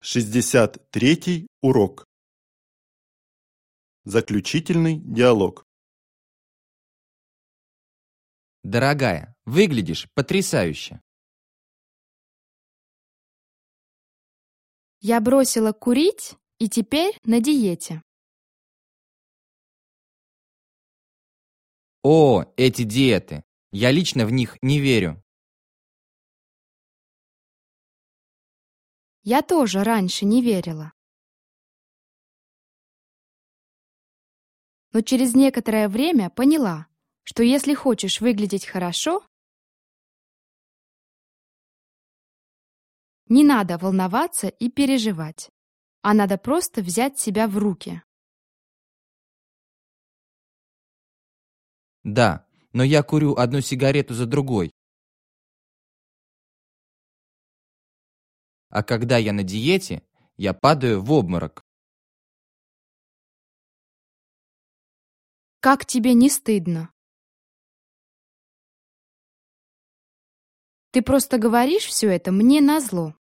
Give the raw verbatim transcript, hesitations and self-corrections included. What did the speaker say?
шестьдесят третий урок. Заключительный диалог. Дорогая, выглядишь потрясающе. Я бросила курить и теперь на диете. О, эти диеты. Я лично в них не верю. Я тоже раньше не верила. Но через некоторое время поняла, что если хочешь выглядеть хорошо, не надо волноваться и переживать, а надо просто взять себя в руки. Да, но я курю одну сигарету за другой. А когда я на диете, я падаю в обморок. Как тебе не стыдно? Ты просто говоришь все это мне назло.